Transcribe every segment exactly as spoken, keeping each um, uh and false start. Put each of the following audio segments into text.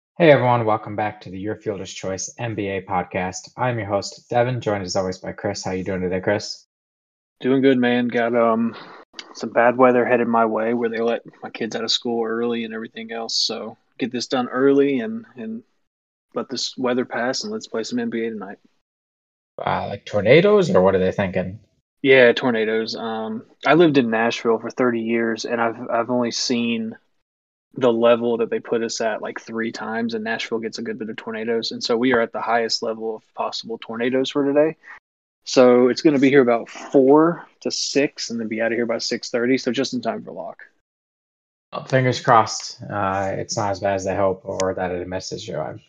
Hey everyone, welcome back to the Your Fielder's Choice N B A podcast. I'm your host, Devin, joined as always by Chris. How you doing today, Chris? Doing good, man. Got um some bad weather headed my way where they let my kids out of school early and everything else. So get this done early and and let this weather pass and let's play some N B A tonight. Uh, like tornadoes, or what are they thinking? Yeah, tornadoes. Um, I lived in Nashville for thirty years and I've I've only seen the level that they put us at like three times, and Nashville gets a good bit of tornadoes, and so we are at the highest level of possible tornadoes for today. So it's going to be here about four to six, and then be out of here by six thirty. So just in time for lock. Well, fingers crossed. Uh, it's not as bad as they hope, or that it misses you. I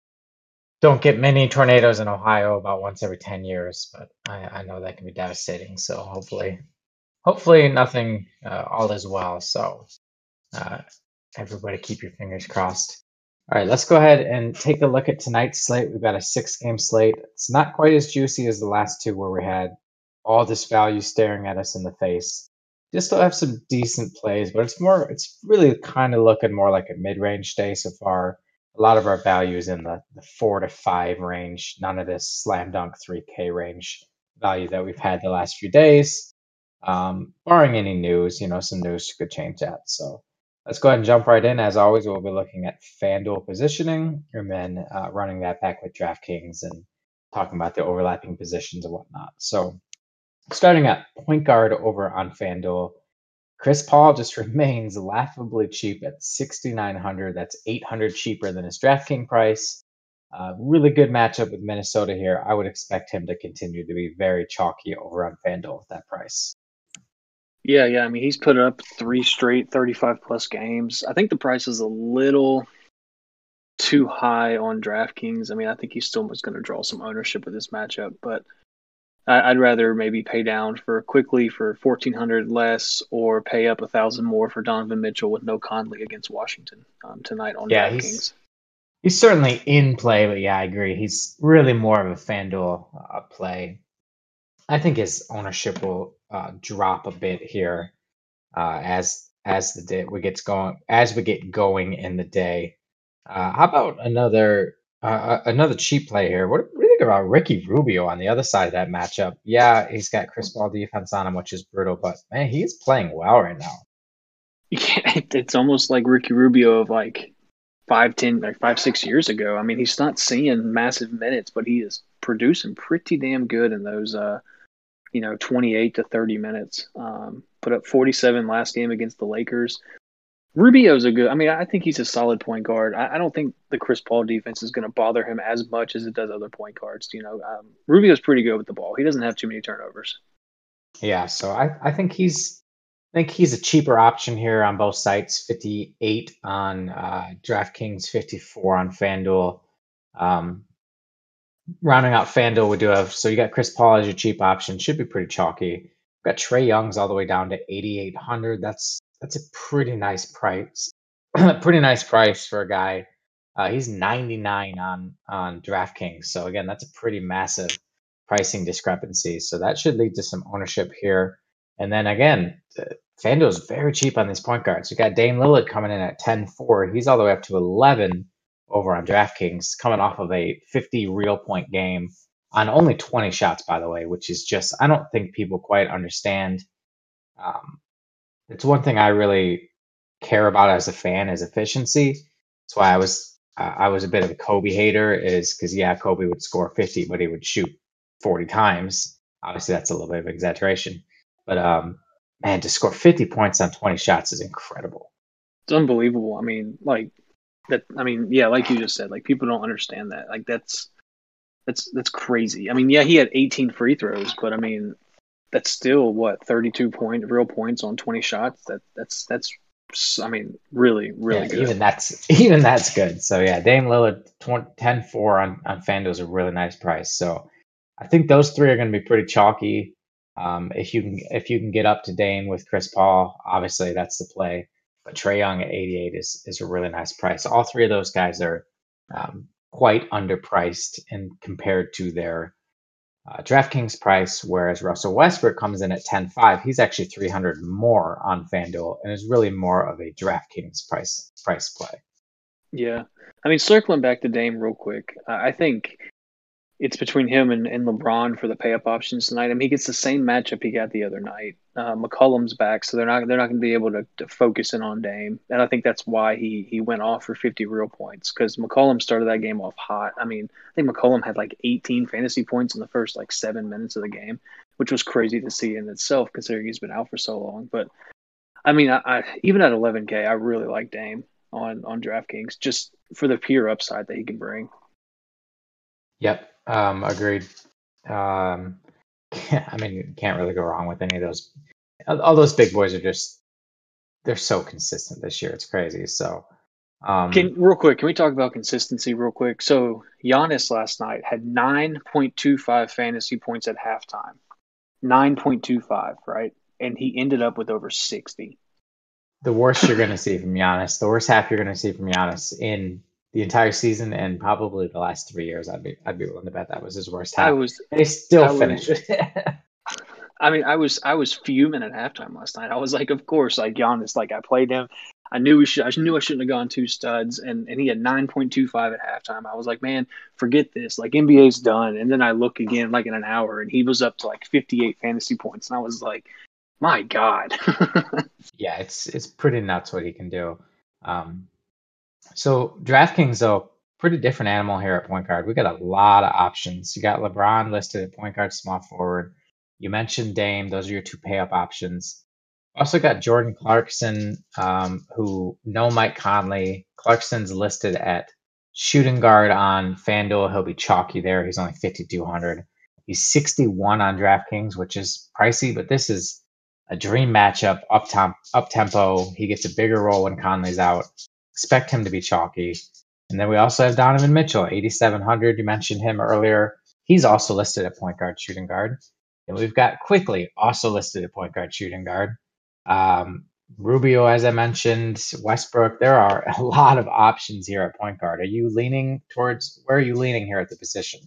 don't get many tornadoes in Ohio, about once every ten years, but I, I know that can be devastating. So hopefully, hopefully nothing. Uh, all is well. So uh, everybody, keep your fingers crossed. All right, let's go ahead and take a look at tonight's slate. We've got a six game slate. It's not quite as juicy as the last two where we had all this value staring at us in the face. You still have some decent plays, but it's more, it's really kind of looking more like a mid range day so far. A lot of our value is in the, the four to five range, none of this slam dunk three K range value that we've had the last few days. Um, barring any news, you know, some news could change that. So let's go ahead and jump right in. As always, we'll be looking at FanDuel positioning and then uh, running that back with DraftKings and talking about the overlapping positions and whatnot. So, starting at point guard over on FanDuel, Chris Paul just remains laughably cheap at sixty-nine hundred. That's eight hundred cheaper than his DraftKings price. Uh, really good matchup with Minnesota here. I would expect him to continue to be very chalky over on FanDuel at that price. Yeah, yeah. I mean, he's put up three straight thirty-five plus games. I think the price is a little too high on DraftKings. I mean, I think he still was going to draw some ownership with this matchup, but I, I'd rather maybe pay down for quickly for fourteen hundred less, or pay up a thousand more for Donovan Mitchell with no Conley against Washington um, tonight on Yeah, he's DraftKings. he's certainly in play, but yeah, I agree. He's really more of a FanDuel uh, play. I think his ownership will uh, drop a bit here uh, as as the day we gets going as we get going in the day. Uh, how about another uh, uh, another cheap play here? What, what do you think about Ricky Rubio on the other side of that matchup? Yeah, he's got Chris Paul defense on him, which is brutal, but man, he's playing well right now. Yeah, it's almost like Ricky Rubio of like five, ten, like five, six years ago. I mean, he's not seeing massive minutes, but he is producing pretty damn good in those, uh, you know, twenty-eight to thirty minutes. Um, put up forty-seven last game against the Lakers. Rubio's a good. I mean, I think he's a solid point guard. I, I don't think the Chris Paul defense is going to bother him as much as it does other point guards. You know, um, Rubio's pretty good with the ball. He doesn't have too many turnovers. Yeah, so I, I think he's I think he's a cheaper option here on both sites. fifty-eight on uh, DraftKings, fifty-four on FanDuel. Um, rounding out FanDuel, we do have so you got Chris Paul as your cheap option, should be pretty chalky. We've got Trey Young's all the way down to eighty-eight hundred. That's that's a pretty nice price. Pretty nice price for a guy. Uh, he's ninety-nine on on DraftKings. So again, that's a pretty massive pricing discrepancy. So that should lead to some ownership here. And then again, the, FanDuel's very cheap on these point guards. You got Dame Lillard coming in at ten four. He's all the way up to eleven over on DraftKings, coming off of a fifty real point game on only twenty shots, by the way, which is just, I don't think people quite understand. Um, it's one thing I really care about as a fan is efficiency. That's why I was uh, I was a bit of a Kobe hater, is because yeah, Kobe would score fifty, but he would shoot forty times. Obviously, that's a little bit of exaggeration, but um, man, to score fifty points on twenty shots is incredible. It's unbelievable. I mean, like that. I mean, yeah, like you just said, like people don't understand that. Like that's that's that's crazy. I mean, yeah, he had eighteen free throws, but I mean, that's still what thirty-two point real points on twenty shots. That that's that's I mean, really really Yeah, good. even that's even that's good. So yeah, Dame Lillard ten four on on FanDuel is a really nice price. So I think those three are going to be pretty chalky. Um, if you can if you can get up to Dame with Chris Paul, obviously that's the play. But Trey Young at eighty-eight is is a really nice price. All three of those guys are um, quite underpriced and compared to their uh, DraftKings price, whereas Russell Westbrook comes in at ten five. He's actually three hundred more on FanDuel and is really more of a DraftKings price price play. Yeah. I mean, circling back to Dame real quick, I I think it's between him and, and LeBron for the pay up options tonight. I mean, he gets the same matchup he got the other night. Uh, McCollum's back, so they're not they're not going to be able to, to focus in on Dame, and I think that's why he he went off for fifty real points because McCollum started that game off hot. I mean, I think McCollum had like eighteen fantasy points in the first like seven minutes of the game, which was crazy to see in itself considering he's been out for so long. But I mean, I, I even at eleven K, I really like Dame on on DraftKings just for the pure upside that he can bring. Yep, um, agreed. Um, I mean, you can't really go wrong with any of those. All all those big boys are just they're so consistent this year. It's crazy. So, um, Can real quick, can we talk about consistency real quick? So Giannis last night had nine point two five fantasy points at halftime. nine point two five, right? And he ended up with over sixty. the worst you're going to see from Giannis, the worst half you're going to see from Giannis in the entire season and probably the last three years. I'd be I'd be willing to bet that was his worst I half. was And he still I was finished it. I mean, I was I was fuming at halftime last night. I was like, of course, like Giannis, like I played him. I knew we should. I knew I shouldn't have gone two studs, and, and he had nine point two five at halftime. I was like, man, forget this. Like N B A's done. And then I look again, like in an hour, and he was up to like fifty-eight fantasy points, and I was like, my God. Yeah, it's it's pretty nuts what he can do. Um, so DraftKings though, pretty different animal here at point guard. We got a lot of options. You got LeBron listed at point guard, small forward. You mentioned Dame; those are your two pay up options. Also got Jordan Clarkson, um, who no Mike Conley. Clarkson's listed at shooting guard on FanDuel. He'll be chalky there. He's only fifty-two hundred. He's sixty-one on DraftKings, which is pricey, but this is a dream matchup, up temp, up tempo. He gets a bigger role when Conley's out. Expect him to be chalky. And then we also have Donovan Mitchell, eighty-seven hundred. You mentioned him earlier. He's also listed at point guard, shooting guard. And we've got Quickly also listed at point guard, shooting guard. Um, Rubio, as I mentioned, Westbrook. There are a lot of options here at point guard. Are you leaning towards where are you leaning here at the position?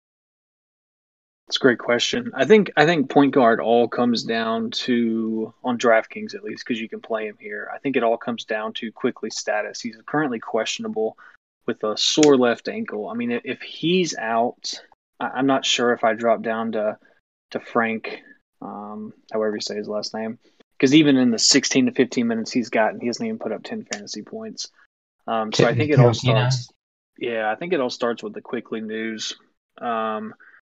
It's a great question. I think I think point guard all comes down to on DraftKings at least because you can play him here. I think it all comes down to Quickly status. He's currently questionable with a sore left ankle. I mean, if if he's out, I- I'm not sure if I drop down to to Frank, um, however you say his last name, because even in the sixteen to fifteen minutes he's gotten, he hasn't even put up ten fantasy points. Um, so I think it all Campina. starts. Yeah, I think it all starts with the Quickly news. Um,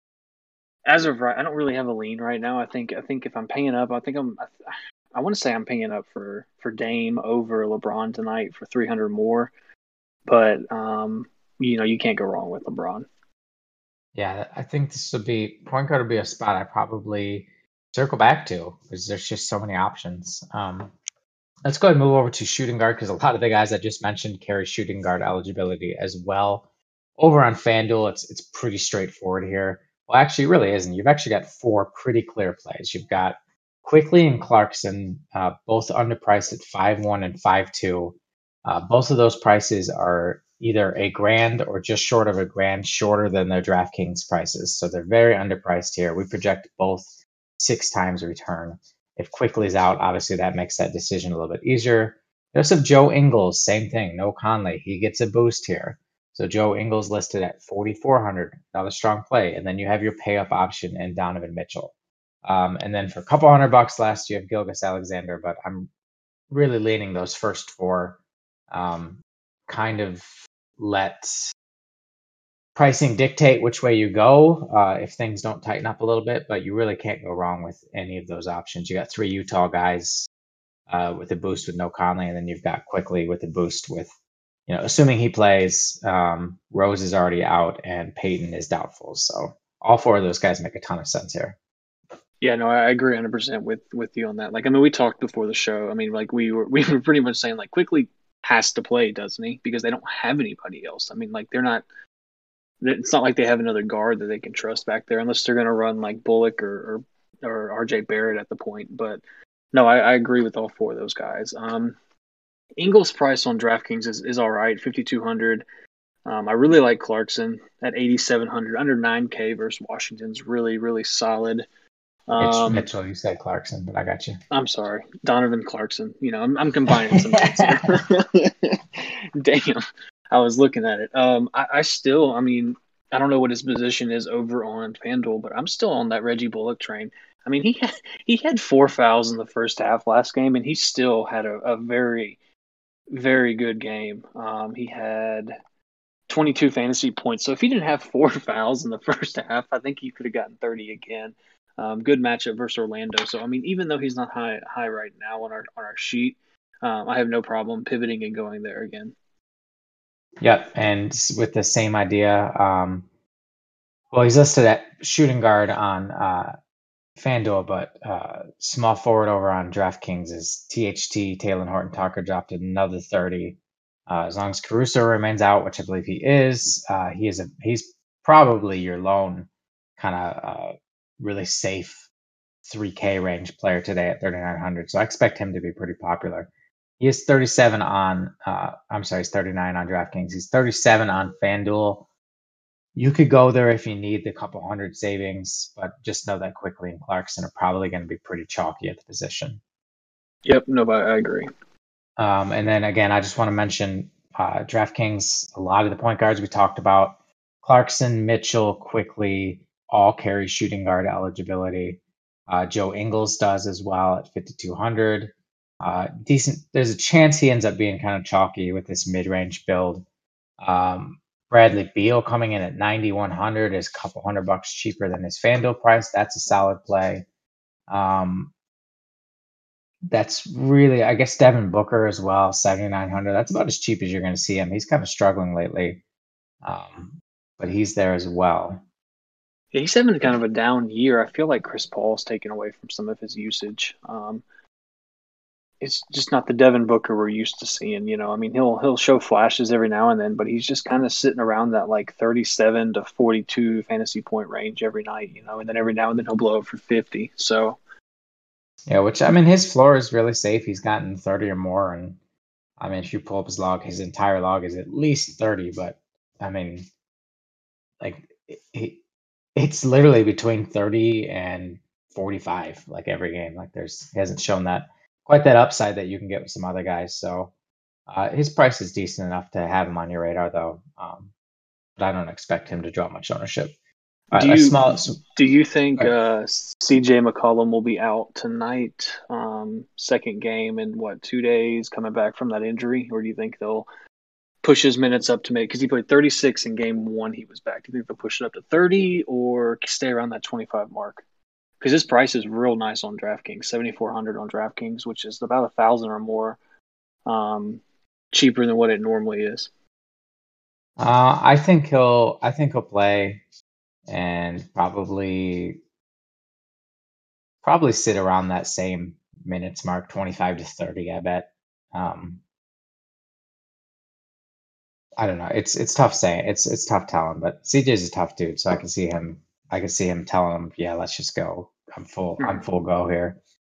as of right, I don't really have a lean right now. I think I think if I'm paying up, I think I'm. I, I want to say I'm paying up for for Dame over LeBron tonight for three hundred more, but um, you know you can't go wrong with LeBron. Yeah, I think this would be point guard would be a spot I probably circle back to because there's just so many options. Um, let's go ahead and move over to shooting guard because a lot of the guys I just mentioned carry shooting guard eligibility as well. Over on FanDuel, it's it's pretty straightforward here. Well, actually, it really isn't. You've actually got four pretty clear plays. You've got Quickly and Clarkson, uh, both underpriced at five one and five two. Uh, both of those prices are either a grand or just short of a grand shorter than their DraftKings prices. So they're very underpriced here. We project both six times return. If Quickly's out, obviously that makes that decision a little bit easier. There's some Joe Ingles, same thing. No Conley. He gets a boost here. So Joe Ingles listed at forty-four hundred, another strong play. And then you have your pay up option in Donovan Mitchell. Um, and then for a couple hundred bucks less, you have Gilgeous Alexander, but I'm really leaning those first four. Um, kind of let pricing dictate which way you go uh, if things don't tighten up a little bit, but you really can't go wrong with any of those options. You got three Utah guys uh, with a boost with no Conley, and then you've got Quickly with a boost with, you know, assuming he plays, um, Rose is already out and Peyton is doubtful. So all four of those guys make a ton of sense here. Yeah, no, I agree one hundred percent with with you on that. Like, I mean, we talked before the show. I mean, like we were we were pretty much saying like Quickly has to play, doesn't he? Because they don't have anybody else. I mean, like they're not. It's not like they have another guard that they can trust back there, unless they're going to run like Bullock or or, or R J Barrett at the point. But no, I, I agree with all four of those guys. Um, Ingles' price on DraftKings is, is all right, fifty-two hundred. Um, I really like Clarkson at eighty-seven hundred, under nine K versus Washington's really, really solid. Mitch, Um, Mitchell, you said Clarkson, but I got you. I'm sorry, Donovan Clarkson. You know, I'm, I'm combining some names here. Damn. I was looking at it. Um, I, I still, I mean, I don't know what his position is over on FanDuel, but I'm still on that Reggie Bullock train. I mean, he had, he had four fouls in the first half last game, and he still had a, a very, very good game. Um, he had twenty-two fantasy points. So if he didn't have four fouls in the first half, I think he could have gotten thirty again. Um, good matchup versus Orlando. So I mean, even though he's not high high right now on our on our sheet, um, I have no problem pivoting and going there again. Yep, and with the same idea, um, well, he's listed at shooting guard on uh, FanDuel, but uh, small forward over on DraftKings is T H T. Taylor Horton Tucker dropped another thirty. Uh, as long as Caruso remains out, which I believe he is, uh, he is a he's probably your lone kind of uh, really safe three K range player today at thirty-nine hundred. So I expect him to be pretty popular. He is thirty-seven on, uh, I'm sorry, he's thirty-nine on DraftKings. He's thirty-seven on FanDuel. You could go there if you need the couple hundred savings, but just know that Quickley and Clarkson are probably going to be pretty chalky at the position. Yep, no, I agree. Um, and then again, I just want to mention uh, DraftKings, a lot of the point guards we talked about, Clarkson, Mitchell, Quickley, all carry shooting guard eligibility. Uh, Joe Ingles does as well at fifty-two hundred. Uh, decent. There's a chance he ends up being kind of chalky with this mid-range build. Um, Bradley Beal coming in at ninety-one hundred is a couple hundred bucks cheaper than his FanDuel price. That's a solid play. Um, that's really, I guess, Devin Booker as well, seventy-nine hundred. That's about as cheap as you're going to see him. He's kind of struggling lately, um, but he's there as well. Yeah, he's having kind of a down year. I feel like Chris Paul's taken away from some of his usage. Um, it's just not the Devin Booker we're used to seeing. You know, I mean, he'll he'll show flashes every now and then, but he's just kind of sitting around that like thirty-seven to forty-two fantasy point range every night. You know, and then every now and then he'll blow up for fifty. So. Yeah, which I mean, his floor is really safe. He's gotten thirty or more, and I mean, if you pull up his log, his entire log is at least thirty. But I mean, like, he, it's literally between thirty and forty-five, like every game. Like, there's he hasn't shown that quite that upside that you can get with some other guys. So uh, his price is decent enough to have him on your radar, though. Um, but I don't expect him to draw much ownership. Uh, do a you small, do you think uh, uh, C J McCollum will be out tonight? Um, second game in what two days? Coming back from that injury, or do you think they'll push his minutes up to make? Because he played thirty-six in game one, he was back. Do you think they'll push it up to thirty or stay around that twenty-five mark? Because his price is real nice on DraftKings, seventy-four hundred on DraftKings, which is about a thousand or more um, cheaper than what it normally is. uh, I think he'll, I think he'll play. And probably probably sit around that same minutes mark, twenty-five to thirty, I bet. Um, I don't know. It's it's tough saying. It's it's tough telling, but C J's a tough dude, so I can see him I can see him telling him, yeah, let's just go. I'm full I'm full go here.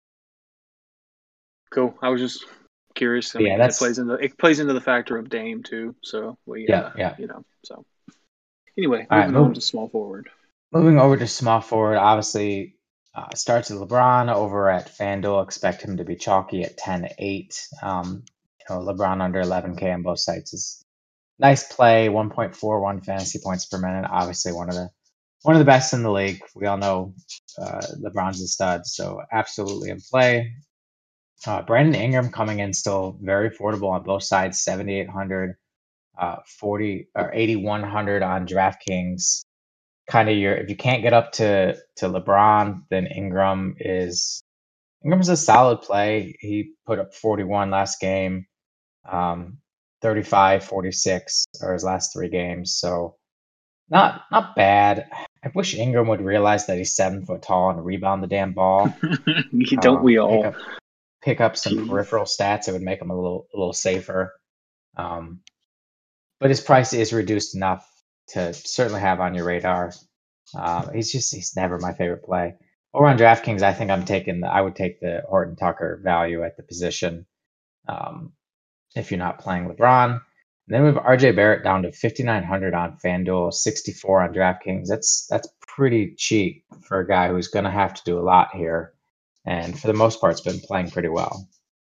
Cool. I was just curious. I But mean, yeah, 'cause it that's plays into it plays into the factor of Dame too. So we, yeah, uh, yeah. you know, so anyway, All right, moving on move, to small forward. moving over to small forward, obviously uh, starts with LeBron over at FanDuel. Expect him to be chalky at ten eight. Um, you know, LeBron under eleven K on both sites is nice play, one point four one fantasy points per minute. Obviously, one of the one of the best in the league. We all know uh, LeBron's a stud, so absolutely in play. Uh, Brandon Ingram coming in still very affordable on both sides, seventy-eight hundred, uh, forty or eighty-one hundred on DraftKings. Kind of your if you can't get up to to LeBron, then Ingram is Ingram's a solid play. He put up forty-one last game. Um, thirty-five, forty-six are his last three games. So not not bad. I wish Ingram would realize that he's seven foot tall and rebound the damn ball. Don't Uh, we pick all? up pick up some Jeez. peripheral stats. It would make him a little a little safer. Um, but his price is reduced enough to certainly have on your radar. Uh, he's just he's never my favorite play. Over on DraftKings, I think I'm taking the I would take the Horton Tucker value at the position. Um, if you're not playing LeBron. And then we have R J Barrett down to fifty-nine hundred on FanDuel, sixty-four on DraftKings. That's that's pretty cheap for a guy who's going to have to do a lot here, and for the most part, has been playing pretty well.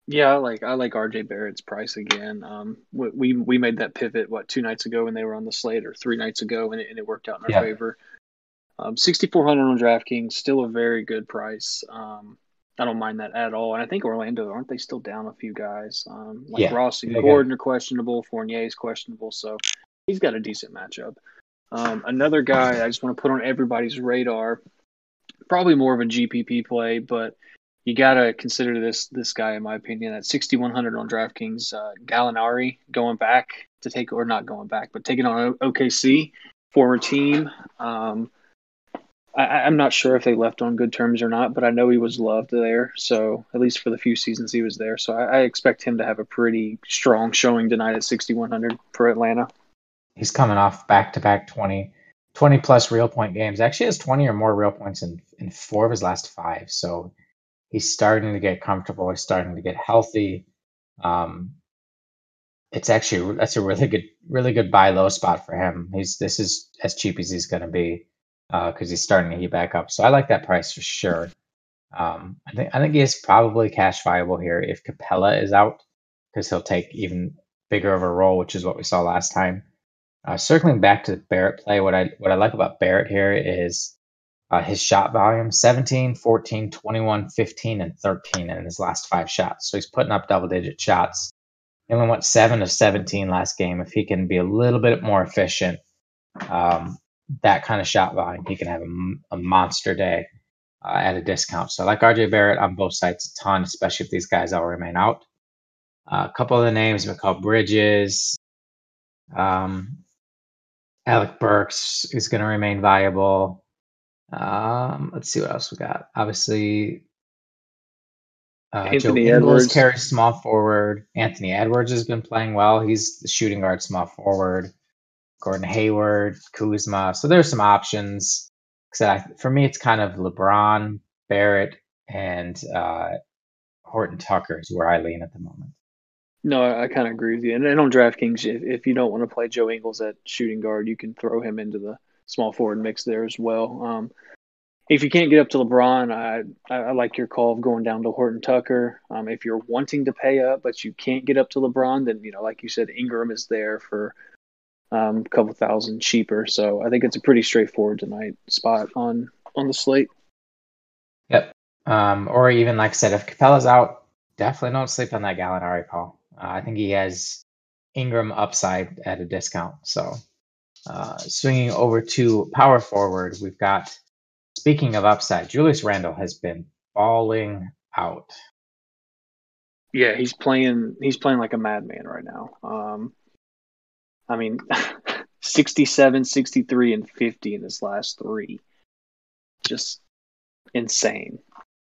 Yeah, I like I like R J Barrett's price again. Um, we we we made that pivot what two nights ago when they were on the slate, or three nights ago, and it, and it worked out in our Yeah, favor. Um, sixty-four hundred on DraftKings, still a very good price. Um, I don't mind that at all. And I think Orlando, aren't they still down a few guys? Um, like yeah, Ross and they got Gordon are questionable. Fournier is questionable, so he's got a decent matchup. Um, another guy I just want to put on everybody's radar, probably more of a G P P play, but you got to consider this this guy, in my opinion, at sixty-one hundred on DraftKings. Uh, Gallinari going back to take, or not going back, but taking on O K C, former team. Um, I, I'm not sure if they left on good terms or not, but I know he was loved there. So at least for the few seasons he was there, so I, I expect him to have a pretty strong showing tonight at sixty-one hundred for Atlanta. he's coming off back to back twenty, twenty plus real point games. Actually has twenty or more real points in, in four of his last five. So he's starting to get comfortable. He's starting to get healthy. Um, it's actually that's a really good, really good buy low spot for him. He's this is as cheap as he's going to be because uh, he's starting to heat back up. So I like that price for sure. Um, I think I think he is probably cash viable here if Capella is out because he'll take even bigger of a role, which is what we saw last time. Uh, circling back to the Barrett play, what I what I like about Barrett here is uh, his shot volume: seventeen, fourteen, twenty-one, fifteen, and thirteen in his last five shots. So he's putting up double digit shots. He only went seven of seventeen last game. If he can be a little bit more efficient, um, that kind of shot volume, he can have a, a monster day uh, at a discount. So I like R J Barrett on both sides a ton, especially if these guys all remain out. Uh, a couple of the names: Mikal Bridges, um, Alec Burks is going to remain viable. Um, let's see what else we got. Obviously, uh, Joe Anthony Ingles Edwards. carries small forward. Anthony Edwards has been playing well. He's the shooting guard, small forward. Gordon Hayward, Kuzma. So there's some options. So for me, it's kind of LeBron, Barrett, and uh, Horton Tucker is where I lean at the moment. No, I, I kind of agree with you. And, and on DraftKings, if, if you don't want to play Joe Ingles at shooting guard, you can throw him into the small forward mix there as well. Um, if you can't get up to LeBron, I, I, I like your call of going down to Horton Tucker. Um, if you're wanting to pay up but you can't get up to LeBron, then you know, like you said, Ingram is there for um, a couple thousand cheaper. So I think it's a pretty straightforward tonight spot on on the slate. Yep. Um, or even like I said, if Capella's out, definitely don't sleep on that Gallinari call. Uh, I think he has Ingram upside at a discount. So uh, swinging over to power forward, we've got, speaking of upside, Julius Randle has been balling out. Yeah, he's playing. He's playing like a madman right now. Um, I mean, sixty-seven, sixty-three, and fifty in his last three. Just insane.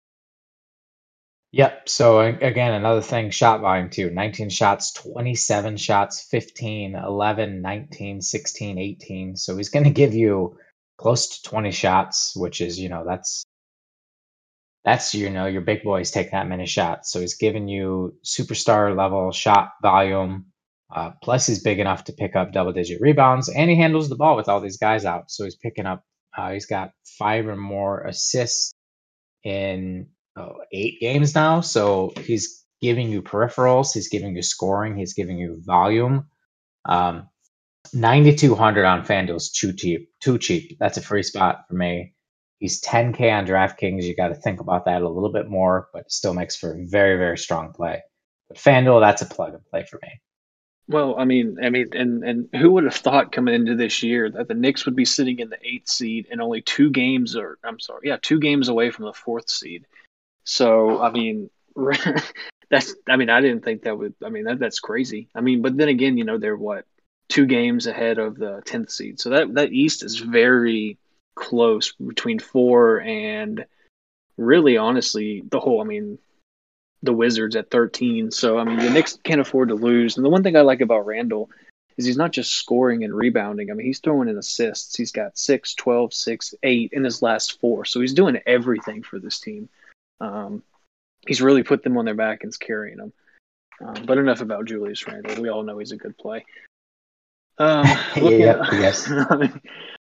Yep. So again, another thing, shot volume too. nineteen shots, twenty-seven shots, fifteen, eleven, nineteen, sixteen, eighteen. So he's going to give you close to twenty shots, which is, you know, that's that's you know, your big boys take that many shots. So he's giving you superstar level shot volume. Uh, plus he's big enough to pick up double digit rebounds and he handles the ball with all these guys out. So he's picking up uh, he's got five or more assists in oh, eight games now. So he's giving you peripherals, he's giving you scoring, he's giving you volume. Um, ninety-two hundred on FanDuel's too cheap. Too cheap. That's a free spot for me. He's ten K on DraftKings. You got to think about that a little bit more, but it still makes for a very, very strong play. But FanDuel, that's a plug and play for me. Well, I mean, I mean, and and who would have thought coming into this year that the Knicks would be sitting in the eighth seed and only two games, or I'm sorry, yeah, two games away from the fourth seed. So, I mean, that's, I mean, I didn't think that would, I mean, that that's crazy. I mean, but then again, you know, they're what, two games ahead of the tenth seed. So that that East is very close between four and really, honestly, the whole. I mean, the Wizards at thirteen. So, I mean, the Knicks can't afford to lose. And the one thing I like about Randall is he's not just scoring and rebounding. I mean, he's throwing in assists. He's got six, twelve, six, eight in his last four. So he's doing everything for this team. Um, he's really put them on their back and is carrying them. Um, but enough about Julius Randle. We all know he's a good play. Um, looking Yep, at, yes.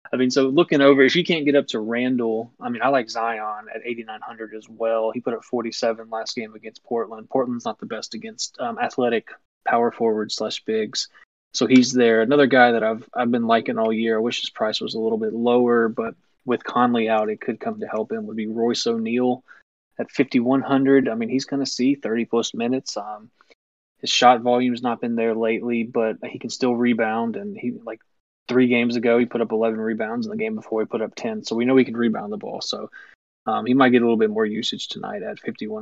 I mean, so looking over, if you can't get up to Randall, I mean, I like Zion at eighty-nine hundred as well. He put up forty-seven last game against Portland. Portland's not the best against um, athletic power forwards slash bigs. So he's there. Another guy that I've I've been liking all year. I wish his price was a little bit lower, but with Conley out, it could come to help him. Would be Royce O'Neal at fifty-one hundred. I mean, he's going to see thirty plus minutes. Um, his shot volume's not been there lately, but he can still rebound. And he like three games ago, he put up eleven rebounds. And the game before, he put up ten. So we know he can rebound the ball. So um, he might get a little bit more usage tonight at fifty-one.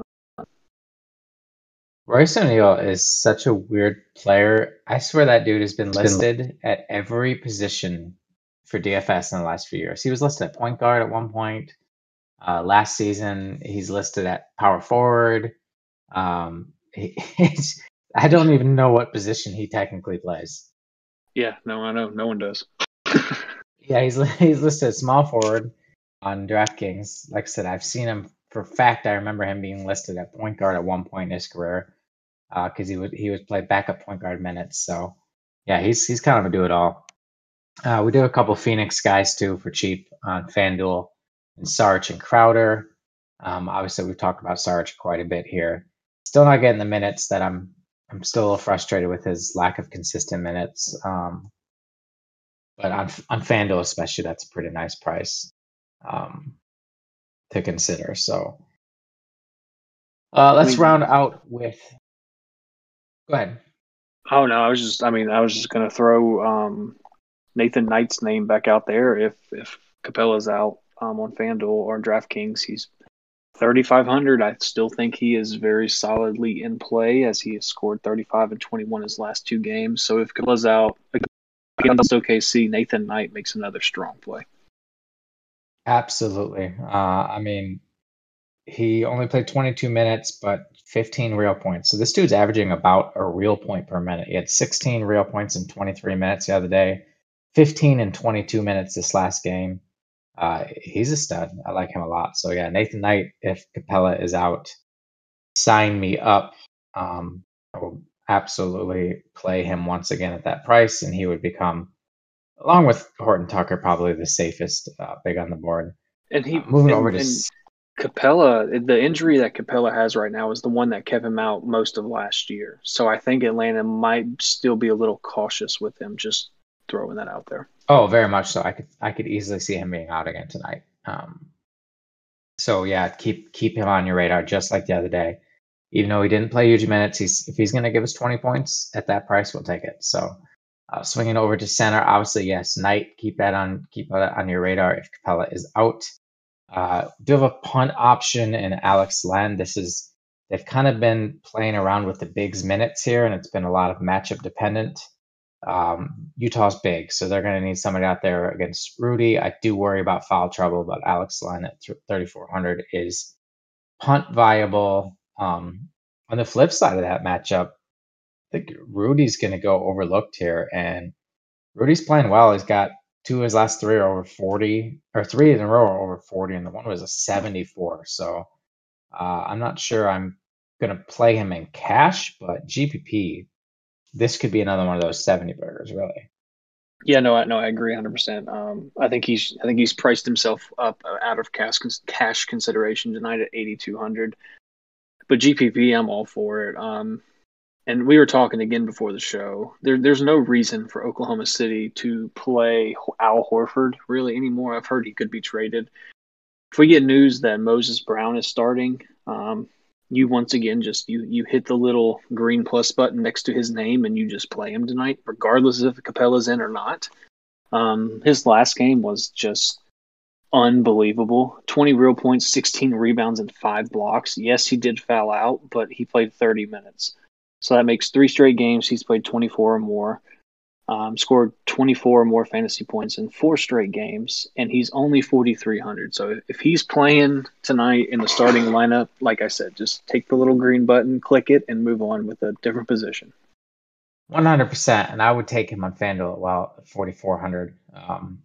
Royce O'Neal is such a weird player. I swear that dude has been listed at every position for D F S in the last few years. He was listed at point guard at one point. Uh, last season, he's listed at power forward. Um, he, I don't even know what position he technically plays. Yeah, no, I know. No one does. Yeah, he's he's listed as small forward on DraftKings. Like I said, I've seen him for a fact. I remember him being listed at point guard at one point in his career because uh, he would he would play backup point guard minutes. So yeah, he's he's kind of a do it all. Uh, we do a couple Phoenix guys too for cheap on FanDuel, and Sarge and Crowder. Um, obviously, we've talked about Sarge quite a bit here. Still not getting the minutes that I'm. I'm still a little frustrated with his lack of consistent minutes. Um, but on on FanDuel especially, that's a pretty nice price um, to consider. So uh, let's I mean, round out with. Go ahead. Oh no, I was just. I mean, I was just gonna throw um, Nathan Knight's name back out there if if Capella's out um, on FanDuel or DraftKings. He's thirty-five hundred. I still think he is very solidly in play as he has scored thirty-five and twenty-one his last two games. So if Capella's out against O K C, Nathan Knight makes another strong play. Absolutely. Uh, I mean, he only played twenty-two minutes, but fifteen real points. So this dude's averaging about a real point per minute. He had sixteen real points in twenty-three minutes the other day, fifteen in twenty-two minutes this last game. Uh, he's a stud. I like him a lot. So yeah, Nathan Knight, if Capella is out, sign me up. Um, I will absolutely play him once again at that price, and he would become, along with Horton Tucker, probably the safest uh, big on the board. And he uh, moving and, over to and Capella, the injury that Capella has right now is the one that kept him out most of last year. So I think Atlanta might still be a little cautious with him. Just throwing that out there. Oh, very much so. I could I could easily see him being out again tonight. Um, so yeah, keep keep him on your radar, just like the other day. Even though he didn't play huge minutes, he's if he's going to give us twenty points at that price, we'll take it. So uh, swinging over to center, obviously yes, Knight. Keep that on keep that on your radar if Capella is out. Uh, do have a punt option in Alex Len. This is they've kind of been playing around with the bigs minutes here, and it's been a lot of matchup dependent. Um, Utah's big, so they're going to need somebody out there against Rudy. I do worry about foul trouble, but Alex Len at thirty-four hundred is punt viable. Um, on the flip side of that matchup, I think Rudy's going to go overlooked here, and Rudy's playing well. He's got two of his last three are over forty, or three in a row are over forty, and the one was a seventy-four. So uh, I'm not sure I'm going to play him in cash, but G P P, this could be another one of those seventy burgers, really. Yeah, no, I no, I agree one hundred percent. Um, I think he's I think he's priced himself up out of cash cash consideration tonight at eighty-two hundred. But G P P, I'm all for it. Um, and we were talking again before the show. There, there's no reason for Oklahoma City to play Al Horford really anymore. I've heard he could be traded. If we get news that Moses Brown is starting, um, you once again just you you hit the little green plus button next to his name and you just play him tonight, regardless if Capella's in or not. Um, his last game was just unbelievable. twenty real points, sixteen rebounds, and five blocks. Yes, he did foul out, but he played thirty minutes. So that makes three straight games he's played twenty-four or more. Um, scored twenty-four or more fantasy points in four straight games, and he's only forty-three hundred. So if he's playing tonight in the starting lineup, like I said, just take the little green button, click it, and move on with a different position. one hundred percent, and I would take him on FanDuel well at forty-four hundred. Um,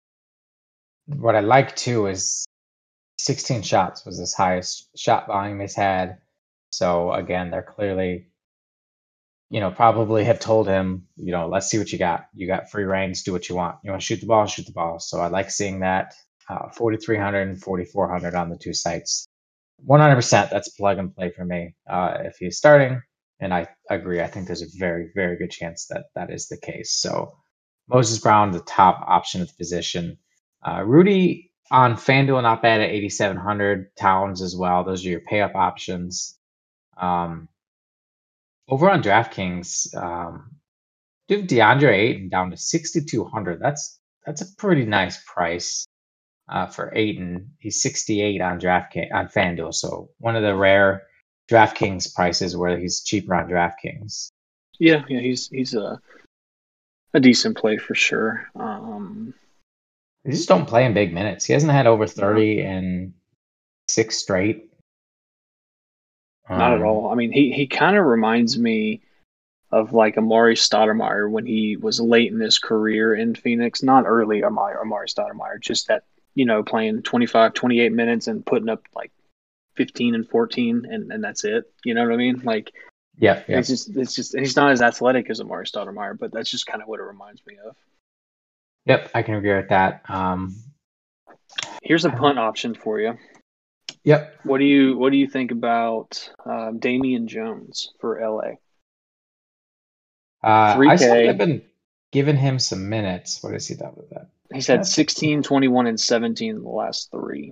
what I like too is sixteen shots was his highest shot volume he's had. So again, they're clearly, you know, probably have told him, you know, let's see what you got. You got free reigns, do what you want. You want to shoot the ball, shoot the ball. So I like seeing that. Uh, forty-three hundred and forty-four hundred on the two sites. one hundred percent that's plug and play for me uh, if he's starting. And I agree. I think there's a very, very good chance that that is the case. So Moses Brown, the top option at the position. Uh, Rudy on FanDuel, not bad at eighty-seven hundred. Towns as well. Those are your pay up options. Um, over on DraftKings, um, do DeAndre Ayton down to sixty-two hundred. That's that's a pretty nice price uh, for Ayton. He's sixty-eight on DraftKings on FanDuel, so one of the rare DraftKings prices where he's cheaper on DraftKings. Yeah, yeah, he's he's a a decent play for sure. Um, They just don't play in big minutes. He hasn't had over thirty in six straight. Not at Um, all. I mean, he, he kind of reminds me of like Amari Stoudemire when he was late in his career in Phoenix. Not early Amari, Amari Stoudemire, just that, you know, playing twenty-five, twenty-eight minutes and putting up like fifteen and fourteen, and, and that's it. You know what I mean? Like, yeah, yeah. it's just, it's just, he's not as athletic as Amari Stoudemire, but that's just kind of what it reminds me of. Yep, I can agree with that. Um, Here's a punt option for you. Yep. What do you What do you think about uh, Damian Jones for L A? Uh, three I saw K. they've been giving him some minutes. What has he done with that? He's had That's- sixteen, twenty-one, and seventeen in the last three.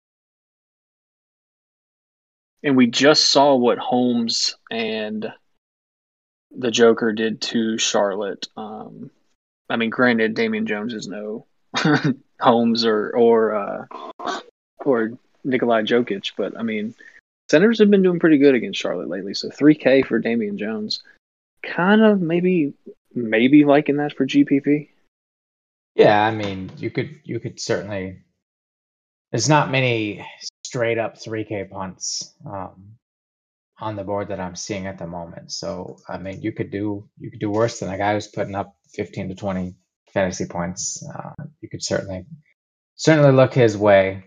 And we just saw what Holmes and the Joker did to Charlotte. Um, I mean, granted, Damian Jones is no Holmes or or uh, or Nikolai Jokic, but I mean, centers have been doing pretty good against Charlotte lately. So three K for Damian Jones, kind of maybe maybe liking that for G P P. Yeah, I mean, you could you could certainly. There's not many straight up three K punts um, on the board that I'm seeing at the moment. So I mean, you could do you could do worse than a guy who's putting up fifteen to twenty fantasy points. Uh, you could certainly certainly look his way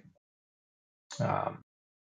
um,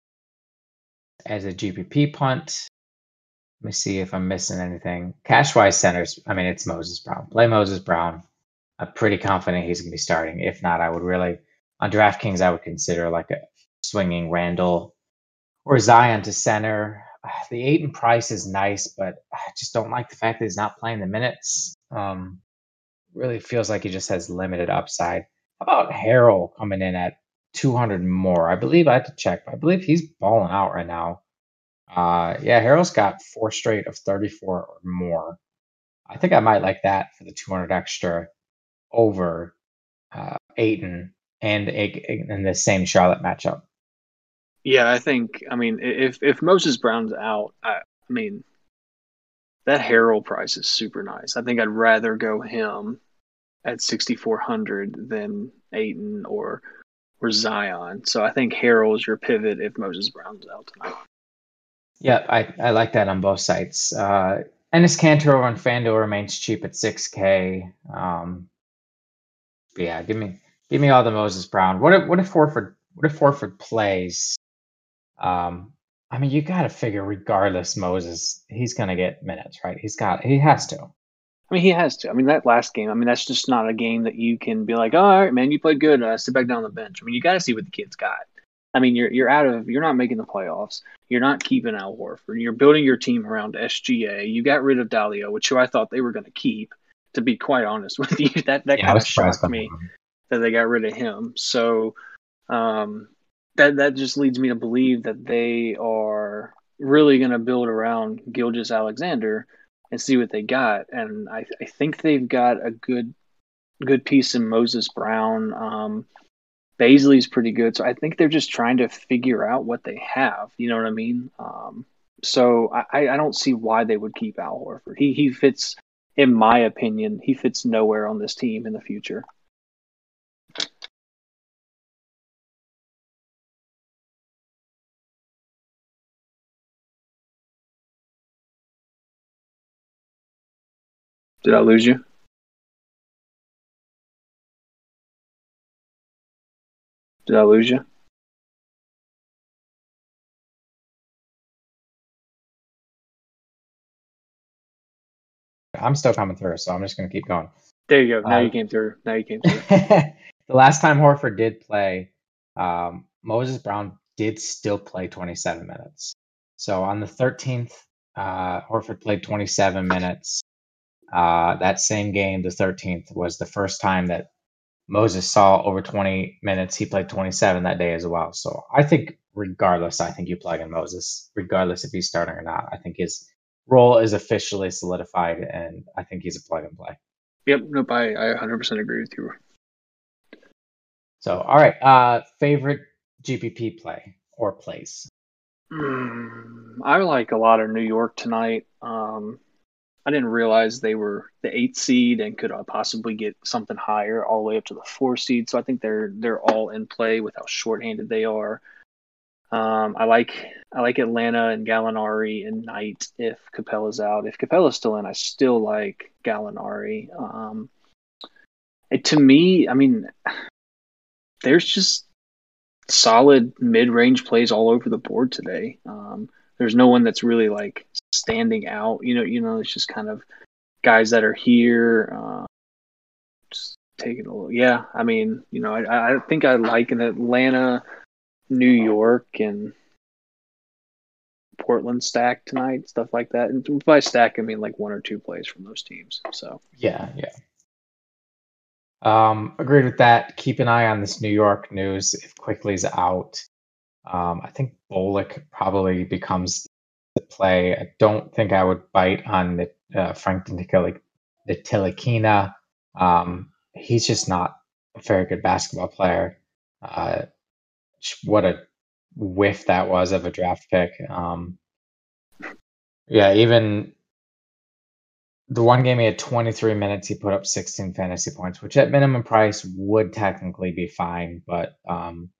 as a G P P punt. Let me see if I'm missing anything. Cash wise centers. I mean, it's Moses Brown. Play Moses Brown. I'm pretty confident he's going to be starting. If not, I would really, on DraftKings, I would consider like a swinging Randall or Zion to center. The Ayton price is nice, but I just don't like the fact that he's not playing the minutes. Um, really feels like he just has limited upside. How about Harrell coming in at two hundred more? I believe I had to check. But I believe he's balling out right now. Uh, yeah, Harrell's got four straight of thirty-four or more. I think I might like that for the two hundred extra over uh, Ayton and in the same Charlotte matchup. Yeah, I think. I mean, if if Moses Brown's out, I, I mean, that Harrell price is super nice. I think I'd rather go him at sixty-four hundred than Ayton or or Zion. So I think Harrell is your pivot if Moses Brown's out tonight. Yeah, I, I like that on both sites. Uh, Enes Kanter over on FanDuel remains cheap at six K. Um, but yeah, give me give me all the Moses Brown. What if what if Horford what if Horford plays? Um, I mean, you got to figure regardless, Moses he's gonna get minutes, right? He's got he has to. I mean, he has to. I mean, that last game, I mean, that's just not a game that you can be like, oh, all right, man, you played good. Uh, sit back down on the bench. I mean, you got to see what the kid's got. I mean, you're you're out of you're not making the playoffs. You're not keeping Al Horford. You're building your team around S G A. You got rid of Dalio, which I thought they were going to keep. To be quite honest with you, that that Yeah, I kind of was surprised shocked by me that. that they got rid of him. So um, that that just leads me to believe that they are really going to build around Gilgeous Alexander and see what they got. And I, I think they've got a good good piece in Moses Brown. Um, Baisley's pretty good, so I think they're just trying to figure out what they have. You know what I mean? Um, so I, I don't see why they would keep Al Horford. He he fits, in my opinion, he fits nowhere on this team in the future. Did I lose you? Did I lose you? I'm still coming through, so I'm just going to keep going. There you go. Now Uh, you came through. Now you came through. The last time Horford did play, um, Moses Brown did still play twenty-seven minutes. So on the thirteenth, uh, Horford played twenty-seven minutes. Uh, that same game, the thirteenth, was the first time that Moses saw over twenty minutes. He played twenty-seven that day as well. So I think, regardless, I think you plug in Moses, regardless if he's starting or not. I think his role is officially solidified, and I think he's a plug and play. Yep. Nope. I, I one hundred percent agree with you. So, all right. Uh, favorite G P P play or plays? Mm, I like a lot of New York tonight. Um, I didn't realize they were the eight seed and could uh, possibly get something higher all the way up to the four seed. So I think they're they're all in play with how shorthanded they are. Um, I like I like Atlanta and Gallinari and Knight if Capella's out. If Capella's still in, I still like Gallinari. Um, it, to me, I mean, there's just solid mid-range plays all over the board today. Um, there's no one that's really like standing out. You know, you know, it's just kind of guys that are here. Uh, just taking a little, yeah. I mean, you know, I, I think I like an Atlanta, New York, and Portland stack tonight, stuff like that. And by stack, I mean like one or two plays from those teams. So yeah, yeah. Um, agreed with that. Keep an eye on this New York news. If Quickley's out, um, I think Bullock probably becomes the play. I don't think I would bite on the uh, Frank Ntilikina. The Ntilikina. Um, he's just not a very good basketball player. Uh, what a whiff that was of a draft pick. Um, yeah, even the one game he had twenty-three minutes, he put up sixteen fantasy points, which at minimum price would technically be fine, but um,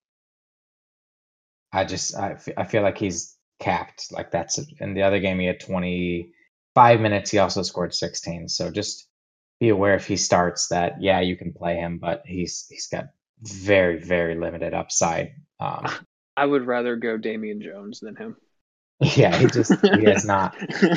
I just I, f- I feel like he's capped. Like that's in the other game he had twenty-five minutes. He also scored sixteen. So just be aware if he starts that yeah you can play him, but he's he's got very very limited upside. Um, I would rather go Damian Jones than him. yeah, he just he has not.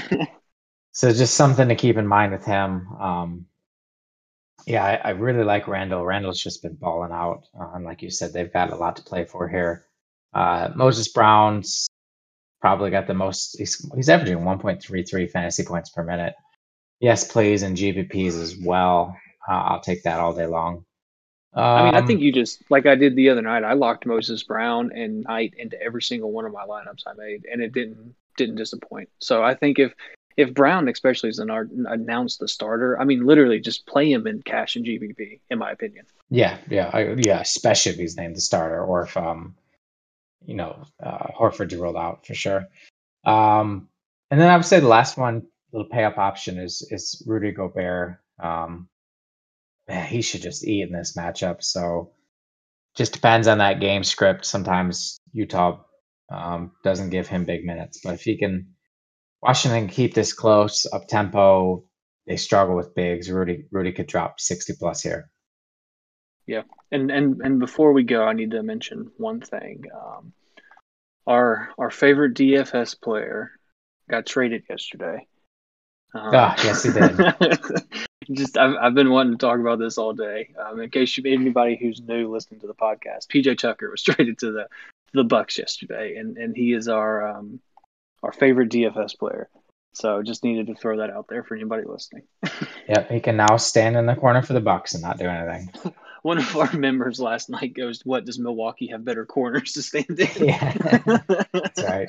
So just something to keep in mind with him. Um, yeah, I, I really like Randall. Randall's just been balling out. Uh, and like you said, they've got a lot to play for here. Uh, Moses Brown's probably got the most. He's, he's averaging one point three three fantasy points per minute. Yes, plays and G P Ps as well. Uh, I'll take that all day long. Um, I mean, I think you just like I did the other night. I locked Moses Brown and Knight into every single one of my lineups I made, and it didn't didn't disappoint. So I think if if Brown especially is an, announced the starter, I mean, literally just play him in cash and G P P, in my opinion. Yeah, yeah, I, yeah. Especially if he's named the starter, or if um, you know, uh, Horford's rolled out for sure. Um, and then I would say the last one, little pay up option is is Rudy Gobert. Um, man, he should just eat in this matchup. So just depends on that game script. Sometimes Utah um, doesn't give him big minutes, but if he can, Washington keep this close, up tempo. They struggle with bigs. Rudy Rudy could drop sixty plus here. Yeah, and and and before we go, I need to mention one thing. Um, our our favorite D F S player got traded yesterday. Um, Ah, yes, he did. just I've I've been wanting to talk about this all day. Um, in case you anybody who's new listening to the podcast, P J Tucker was traded to the to the Bucks yesterday, and and he is our um our favorite D F S player. So just needed to throw that out there for anybody listening. Yep, he can now stand in the corner for the Bucks and not do anything. One of our members last night goes, "What, does Milwaukee have better corners to stand in?" Yeah, that's right.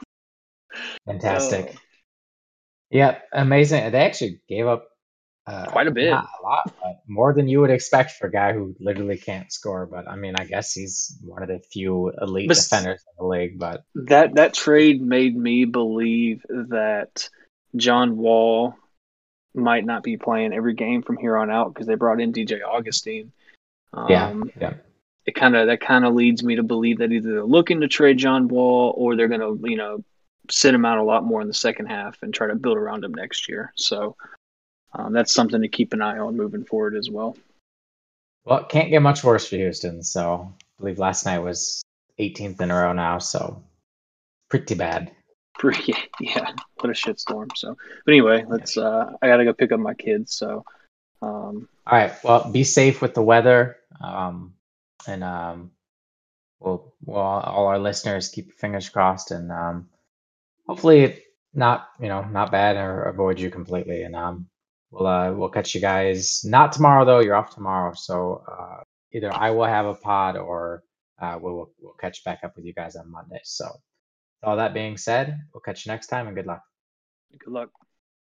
Fantastic. Oh. Yep, amazing. They actually gave up uh, Quite a bit. Not a lot, but more than you would expect for a guy who literally can't score. But I mean, I guess he's one of the few elite But defenders in the league. But that that trade made me believe that John Wall might not be playing every game from here on out because they brought in D J Augustine. Um, yeah, yeah. It kind of that kind of leads me to believe that either they're looking to trade John Wall or they're going to, you know, sit him out a lot more in the second half and try to build around him next year. So um, that's something to keep an eye on moving forward as well. Well, it can't get much worse for Houston. So I believe last night was eighteenth in a row now. So pretty bad. Pretty, yeah, what a shitstorm. So, but anyway, Yeah. let's. Uh, I gotta go pick up my kids. So, um, All right. Well, be safe with the weather. Um, and um, we'll, we'll all our listeners keep your fingers crossed, and um, hopefully not, you know, not bad or avoid you completely. And um, we'll uh, we'll catch you guys not tomorrow though. You're off tomorrow, so uh, either I will have a pod or uh, we'll we'll catch back up with you guys on Monday. So, with all that being said, we'll catch you next time, and good luck. good luck.